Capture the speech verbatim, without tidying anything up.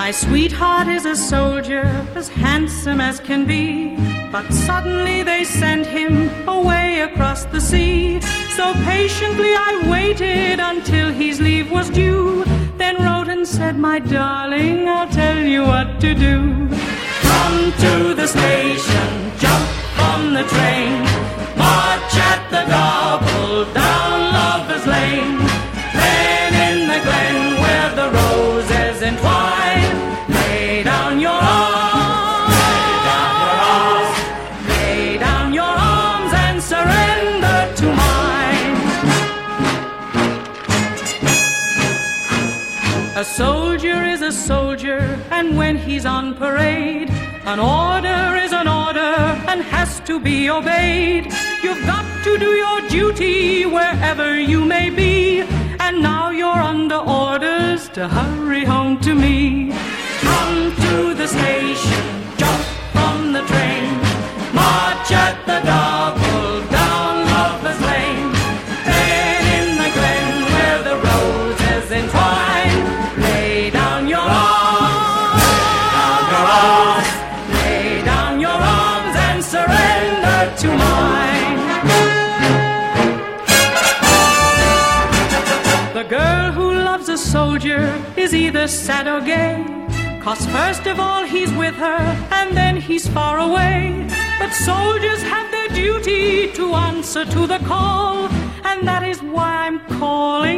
My sweetheart is a soldier, as handsome as can be, but suddenly they sent him away across the sea. So patiently I waited until his leave was due, then wrote and said, my darling, I'll tell you what to do. Come to the station, jump on the train, march at the gobble down Lover's Lane. Then in the glen where the roses entwine, lay down your arms, lay down your arms and surrender to mine. A soldier is a soldier, and when he's on parade, an order is an order and has to be obeyed. You've got to do your duty wherever you may be, and now you're under orders to hurry home to me. Come to the station, jump from the train, march at the double down Lover's Lane. Then in the glen where the roses entwine, lay down your arms, lay down your arms and surrender to mine. The girl who loves a soldier is either sad or gay, 'cause first of all he's with her and then he's far away. But soldiers have their duty to answer to the call, and that is why I'm calling